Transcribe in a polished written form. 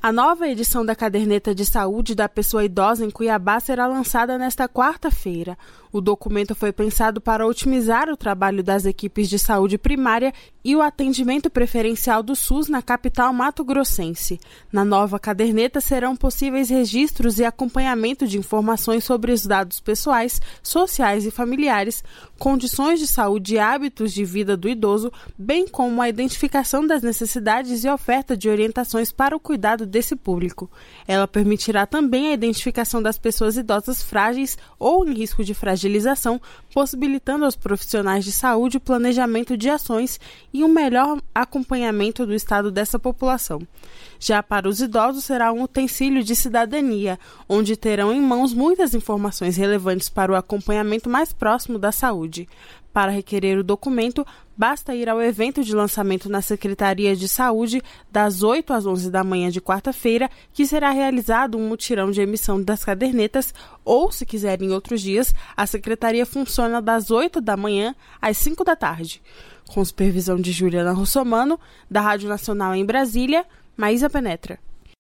A nova edição da Caderneta de Saúde da Pessoa Idosa em Cuiabá será lançada nesta quarta-feira. O documento foi pensado para otimizar o trabalho das equipes de saúde primária e o atendimento preferencial do SUS na capital mato-grossense. Na nova caderneta serão possíveis registros e acompanhamento de informações sobre os dados pessoais, sociais e familiares, condições de saúde e hábitos de vida do idoso, bem como a identificação das necessidades e oferta de orientações para o cuidado desse público. Ela permitirá também a identificação das pessoas idosas frágeis ou em risco de fragilização, possibilitando aos profissionais de saúde o planejamento de ações e um melhor acompanhamento do estado dessa população. Já para os idosos será um utensílio de cidadania, onde terão em mãos muitas informações relevantes para o acompanhamento mais próximo da saúde. Para requerer o documento, basta ir ao evento de lançamento na Secretaria de Saúde das 8 às 11 da manhã de quarta-feira, que será realizado um mutirão de emissão das cadernetas, ou, se quiser em outros dias, a Secretaria funciona das 8 da manhã às 5 da tarde. Com supervisão de Juliana Russomano, da Rádio Nacional em Brasília, Maísa Penetra.